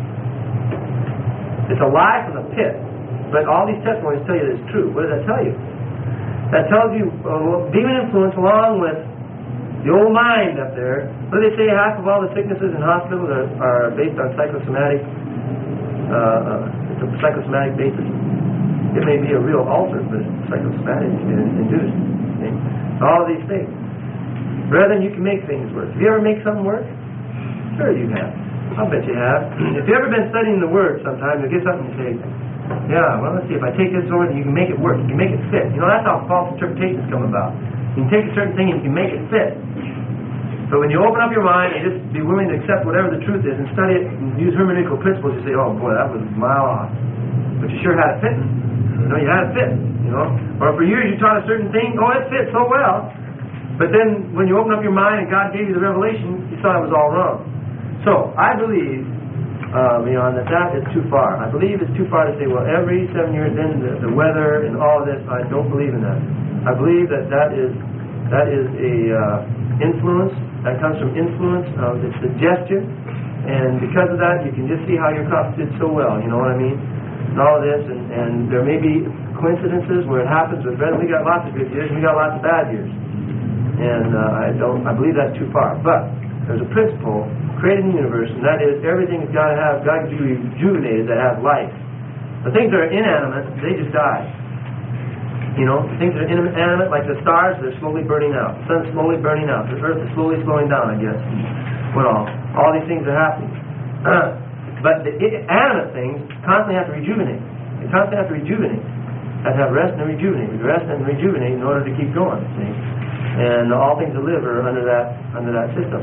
It's a lie from the pit, but all these testimonies tell you that it's true. What does that tell you? That tells you uh, demon influence along with the old mind up there. What do they say? Half of all the sicknesses in hospitals are, are based on psychosomatic. Uh, uh, it's a psychosomatic basis. It may be a real ulcer, but it's psychosomatic induced. Okay? All these things. Brethren, you can make things work. Have you ever make something work? Sure you have. I'll bet you have. If you've ever been studying the Word sometime, you'll get something and say, yeah, well, let's see, if I take this over, you can make it work. You can make it fit. You know, that's how false interpretations come about. You can take a certain thing and you can make it fit. So when you open up your mind and just be willing to accept whatever the truth is and study it and use hermeneutical principles, you say, oh boy, that was a mile off. But you sure had it fitting. You know, you had it fit. You know, or for years you taught a certain thing, oh, it fit so well. But then when you open up your mind and God gave you the revelation, you thought it was all wrong. So I believe, uh, Leon, that that is too far. I believe it's too far to say, well, every seven years then the, the weather and all of this. I don't believe in that. I believe that that is that is a uh, influence. That comes from influence of the suggestion, and because of that, you can just see how your crops did so well. You know what I mean? And all of this, and, and there may be coincidences where it happens. But brethren, we got lots of good years, and we got lots of bad years, and uh, I don't. I believe that's too far. But there's a principle created in the universe, and that is everything's got to have, got to be rejuvenated that has life. The things that are inanimate, they just die. You know, the things that are inanimate, like the stars, they're slowly burning out. The sun's slowly burning out. The earth is slowly slowing down, I guess. What all? All these things are happening. Uh, but the animate things constantly have to rejuvenate. They constantly have to rejuvenate. Have to have rest and rejuvenate. Rest and rejuvenate in order to keep going. See? And all things that live are under that under that system.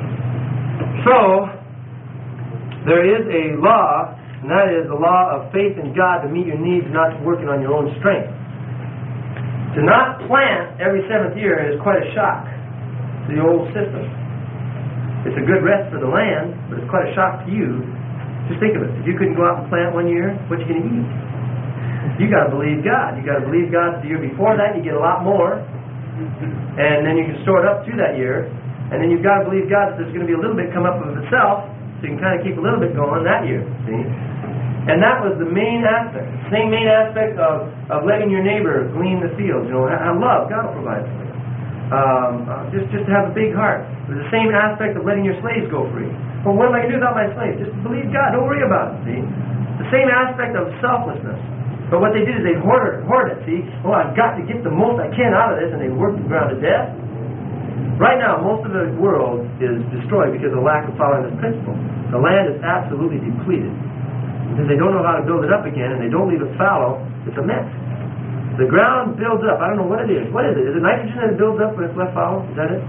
So there is a law, and that is the law of faith in God to meet your needs, not working on your own strength. To not plant every seventh year is quite a shock to the old system. It's a good rest for the land, but it's quite a shock to you. Just think of it. If you couldn't go out and plant one year, what are you going to eat? You got to believe God. You got to believe God the year before that, you get a lot more, and then you can store it up through that year. And then you've got to believe God that there's going to be a little bit come up of itself, so you can kind of keep a little bit going that year. See? And that was the main aspect. The same main aspect of, of letting your neighbor glean the fields. You know, have love. God will provide for you. Um, uh, just, just to have a big heart. It was the same aspect of letting your slaves go free. Well, what am I going to do without my slaves? Just believe God. Don't worry about it. See? The same aspect of selflessness. But what they did is they hoarded, hoard it. See? Oh, I've got to get the most I can out of this, and they worked the ground to death. Right now, most of the world is destroyed because of lack of following this principle. The land is absolutely depleted. Because they don't know how to build it up again, and they don't leave it fallow, it's a mess. The ground builds up. I don't know what it is. What is it? Is it nitrogen that it builds up when it's left fallow? Is that it?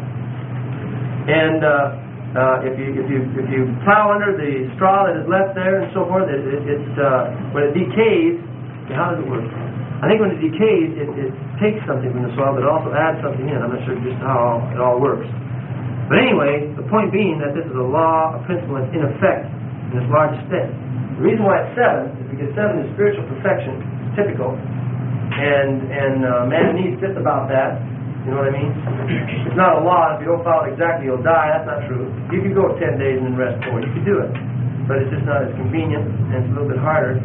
And uh, uh, if you if you if you plow under the straw that is left there and so forth, it, it, it uh, when it decays, how does it work? I think when it decays, it, it takes something from the soil, but it also adds something in. I'm not sure just how it all works. But anyway, the point being that this is a law, a principle that's in effect in this large extent. The reason why it's seven is because seven is spiritual perfection, it's typical, and and uh, man needs just about that. You know what I mean? It's not a law. If you don't follow it exactly, you'll die. That's not true. You could go ten days and then rest four. You could do it, but it's just not as convenient, and it's a little bit harder.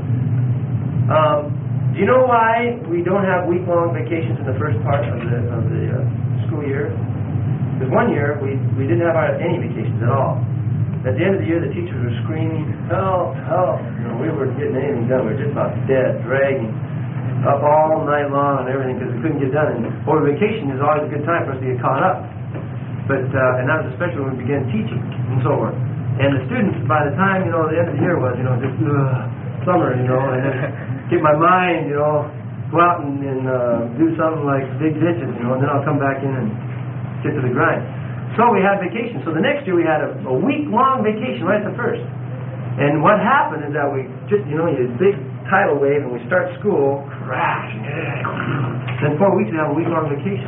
Um, do you know why we don't have week-long vacations in the first part of the of the uh, school year? Because one year we we didn't have our, any vacations at all. At the end of the year, the teachers were screaming, help, help. You know, we weren't getting anything done. We were just about dead, dragging, up all night long and everything because we couldn't get done. And over vacation is always a good time for us to get caught up. But uh, and that was especially when we began teaching and so on. And the students, by the time, you know, the end of the year was, you know, just uh, summer, you know, and then get my mind, you know, go out and, and uh, do something like dig ditches, you know, and then I'll come back in and get to the grind. So we had vacation. So the next year we had a, a week-long vacation right at the first. And what happened is that we just, you know, you had a big tidal wave and we start school, crash, then four weeks we have a week-long vacation.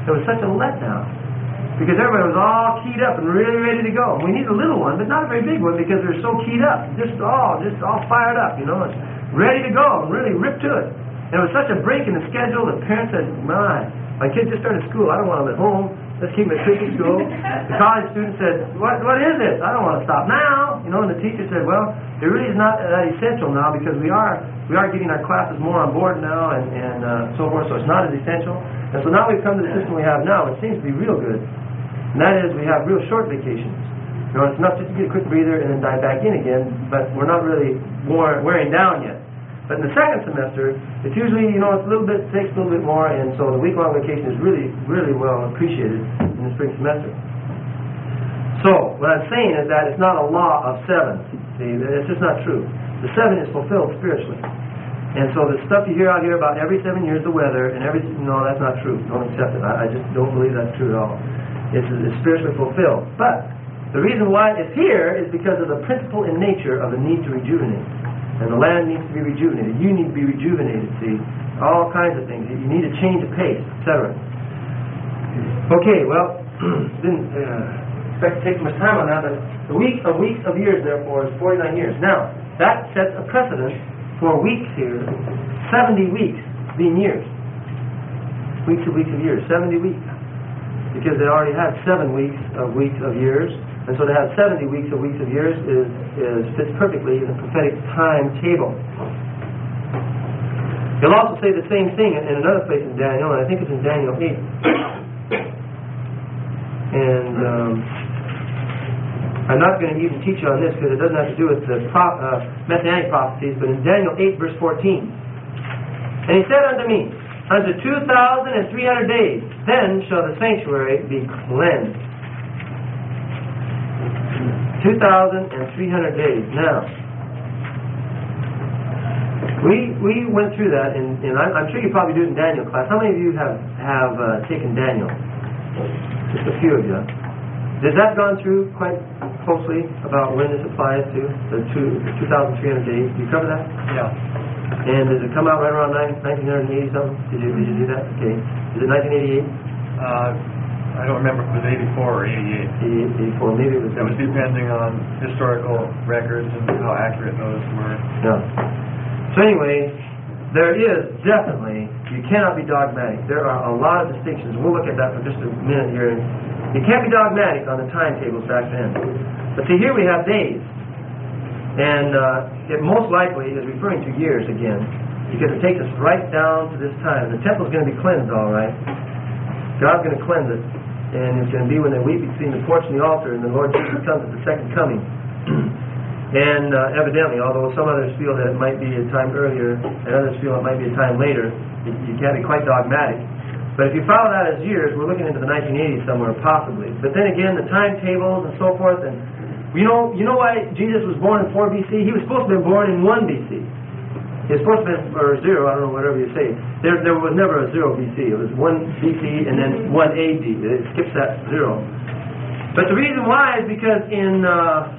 it was such a letdown. Because everybody was all keyed up and really ready to go. We need a little one, but not a very big one because they're so keyed up. Just all, just all fired up, you know, and ready to go and really ripped to it. And it was such a break in the schedule that parents said, my, my kid just started school. I don't want him at home. Let's keep him at Christian school. The college student said, what, what is this? I don't want to stop now. You know, and the teacher said, well, it really is not that essential now because we are we are getting our classes more on board now and, and uh, so forth, so it's not as essential. And so now we've come to the system we have now. It seems to be real good. And that is we have real short vacations. You know, it's enough just to get a quick breather and then dive back in again, but we're not really wore, wearing down yet. But in the second semester, it's usually, you know, it's a little bit, takes a little bit more, and so the week-long vacation is really, really well appreciated in the spring semester. So, what I'm saying is that it's not a law of seven. See, it's just not true. The seven is fulfilled spiritually. And so the stuff you hear out here about every seven years the weather, and every, no, that's not true. Don't accept it. I, I just don't believe that's true at all. It's, it's spiritually fulfilled. But the reason why it's here is because of the principle and nature of the need to rejuvenate. And the land needs to be rejuvenated. You need to be rejuvenated, see. All kinds of things. You need a change of pace, et cetera. Okay, well, didn't uh, expect to take much time on that, but the week of weeks of years, therefore, is forty-nine years. Now, that sets a precedent for weeks here, seventy weeks being years. Weeks of weeks of years, seventy weeks. Because they already had seven weeks of weeks of years, and so to have seventy weeks of weeks of years is, is fits perfectly in the prophetic timetable. He'll also say the same thing in, in another place in Daniel, and I think it's in Daniel eight. And um, I'm not going to even teach you on this because it doesn't have to do with the pro- uh, messianic prophecies, but in Daniel eight, verse fourteen. And he said unto me, unto two thousand and three hundred days, then shall the sanctuary be cleansed. Two thousand and three hundred days. Now, we we went through that, and, and I'm, I'm sure you probably do it in Daniel class. How many of you have have uh, taken Daniel? Just a few of you. Has that gone through quite closely about when this applies to the two two thousand three hundred days? Do you cover that? Yeah. And does it come out right around nineteen eighty something? Did you did you do that? Okay. Is it nineteen eighty-eight? Uh, I don't remember if it was eighty-four or eighty-eight. eighty-four, maybe it was. That was depending on historical records and how accurate those were. Yeah. So anyway, there is definitely, you cannot be dogmatic. There are a lot of distinctions. We'll look at that for just a minute here. You can't be dogmatic on the timetables back then. But see, here we have days. And uh, it most likely is referring to years again, because it takes us right down to this time. The temple's going to be cleansed, all right. God's going to cleanse it. And it's going to be when they weep between the porch and the altar, and the Lord Jesus comes at the second coming. And uh, evidently, although some others feel that it might be a time earlier, and others feel it might be a time later, you, you can't be quite dogmatic. But if you follow that as years, we're looking into the nineteen eighties somewhere, possibly. But then again, the timetables and so forth, and you know, you know why Jesus was born in four B C? He was supposed to have been born in one B C. He was supposed to have been, or zero, I don't know, whatever you say. There, there was never a zero B C. It was one B C and then one A D. It skips that zero. But the reason why is because in, uh,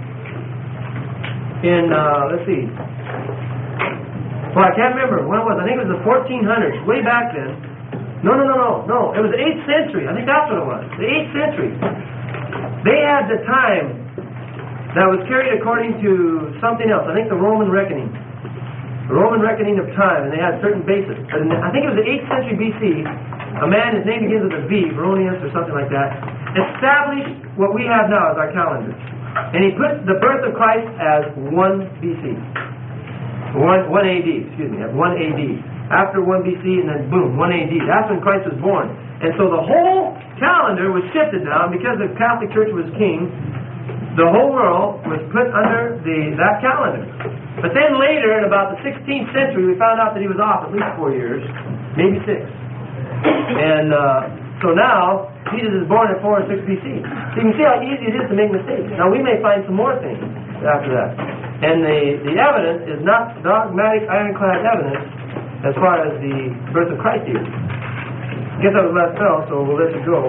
in, uh, let's see. Well, I can't remember when it was. I think it was the fourteen hundreds, way back then. No, no, no, no, no. It was the eighth century. I think that's what it was. The eighth century. They had the time that was carried according to something else. I think the Roman reckoning. The Roman reckoning of time, and they had certain bases. But in the, I think it was the eighth century B C, a man, his name begins with a V, Veronius or something like that, established what we have now as our calendar. And he put the birth of Christ as one B C. one, one A D, excuse me, one A D. After one B C, and then boom, one A D. That's when Christ was born. And so the whole calendar was shifted now, and because the Catholic Church was king, the whole world was put under the that calendar. But then later, in about the sixteenth century, we found out that he was off at least four years, maybe six. And uh, so now, Jesus is born at four and six B C. So you can see how easy it is to make mistakes. Now we may find some more things after that. And the, the evidence is not dogmatic, ironclad evidence as far as the birth of Christ is. I guess that was last spell, so we'll let you go.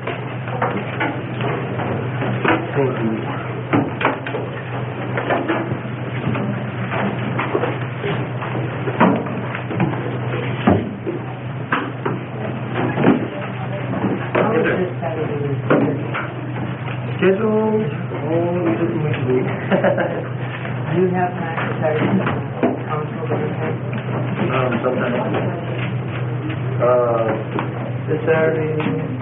Thank you. scheduled, oh, we didn't wait a week. Do you have time to tell you council that you have? Um, sometime. Uh, This Saturday,